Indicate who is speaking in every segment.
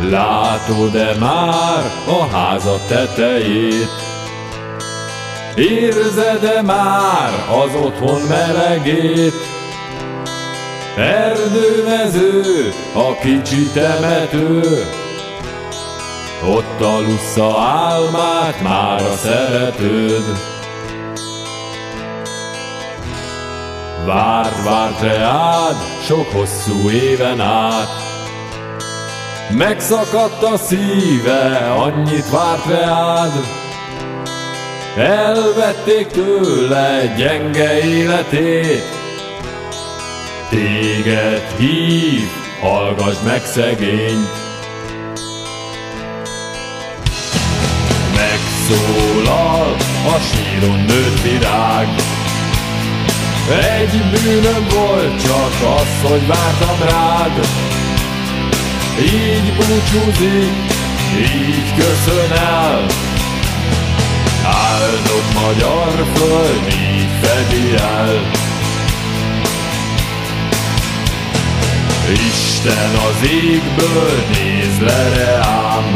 Speaker 1: Látod-e már a házad tetejét? Érzed-e már az otthon melegét? Erdőmező, a kicsi temető, ott alussza álmát már a szeretőd. Várt reád sok hosszú éven át, megszakadt a szíve, annyit várt reád. Elvették tőle gyenge életét, téged hív, hallgass meg szegényt. Megszólal a síron nőtt virág, egy bűnöm volt csak az, hogy vártam rád. Így búcsúzik, így köszön el, áldott magyar föld így fedi el. Isten az égből néz le reám,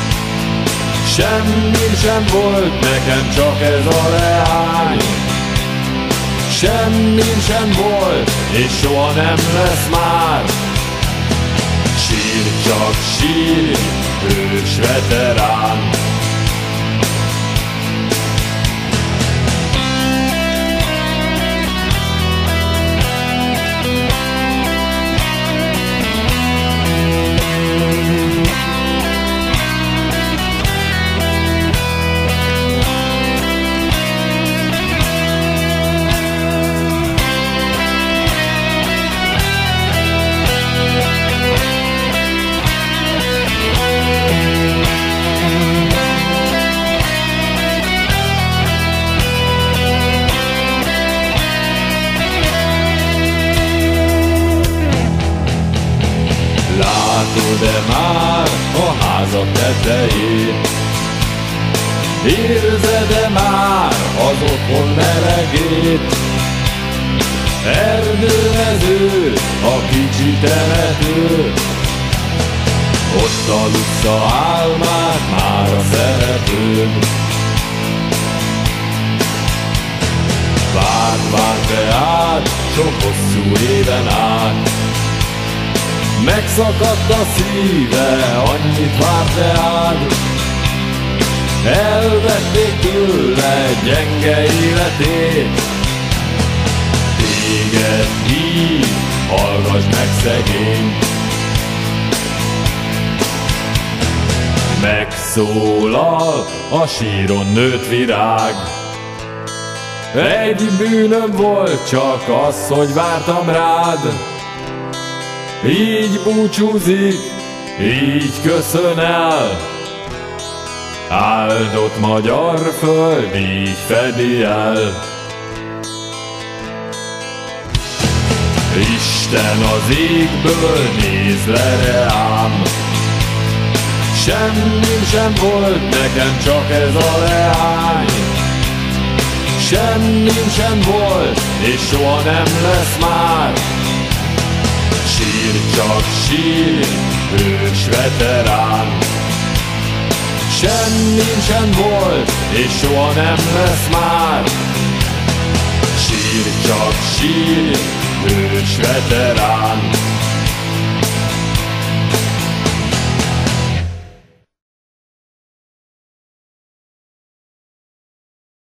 Speaker 1: semmi sem volt nekem, csak ez a leány. Semmi sem volt, és soha nem lesz már. Sír, csak sír, hős veterán. Látod-e már a házad tetejét? Érzed-e már az otthon melegét? Erdőmező, a kicsi temető, ott alussza álmát már a szeretőd. Várt reád sok hosszú éven át, megszakadt a szíve, annyit várt reád. Elvették tőle gyenge életét, téged hív, hallgass meg szegényt. Megszólal a síron nőtt virág, egy bűnöm volt csak az, hogy vártam rád. Így búcsúzik, így köszön el, áldott magyar föld így fedi el. Isten az égből néz le reám, semmi sem volt nekem, csak ez a leány. Semmi sem volt, és soha nem lesz már. Sír, csak sír, hős veterán. Semmi sem volt, és soha nem lesz már. Sír, csak sír, hős veterán.